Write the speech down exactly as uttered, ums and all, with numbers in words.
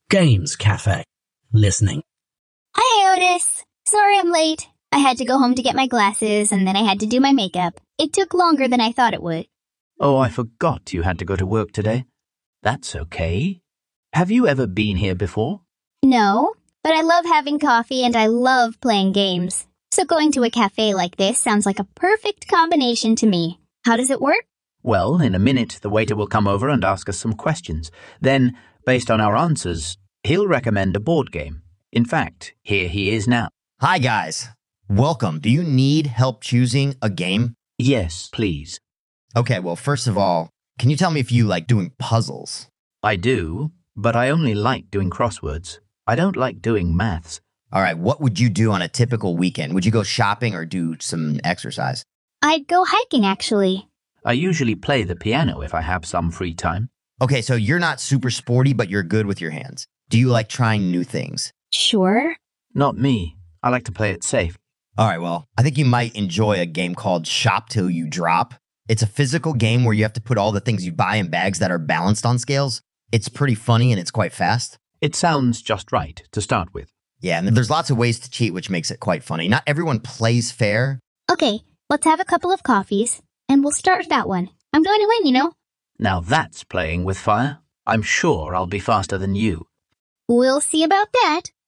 Games Cafe. Listening. Hi, Otis. Sorry I'm late. I had to go home to get my glasses, and then I had to do my makeup. It took longer than I thought it would. Oh, I forgot you had to go to work today. That's okay. Have you ever been here before? No, but I love having coffee and I love playing games. So going to a cafe like this sounds like a perfect combination to me. How does it work? Well, in a minute, the waiter will come over and ask us some questions. Then, based on our answers, he'll recommend a board game. In fact, here he is now. Hi, guys. Welcome. Do you need help choosing a game? Yes, please. Okay, well, first of all, can you tell me if you like doing puzzles? I do, but I only like doing crosswords. I don't like doing maths. All right, what would you do on a typical weekend? Would you go shopping or do some exercise? I'd go hiking, actually. I usually play the piano if I have some free time. Okay, so you're not super sporty, but you're good with your hands. Do you like trying new things? Sure. Not me. I like to play it safe. All right, well, I think you might enjoy a game called Shop Till You Drop. It's a physical game where you have to put all the things you buy in bags that are balanced on scales. It's pretty funny and it's quite fast. It sounds just right to start with. Yeah, and there's lots of ways to cheat, which makes it quite funny. Not everyone plays fair. Okay, let's have a couple of coffees, and we'll start with that one. I'm going to win, you know. Now that's playing with fire. I'm sure I'll be faster than you. We'll see about that.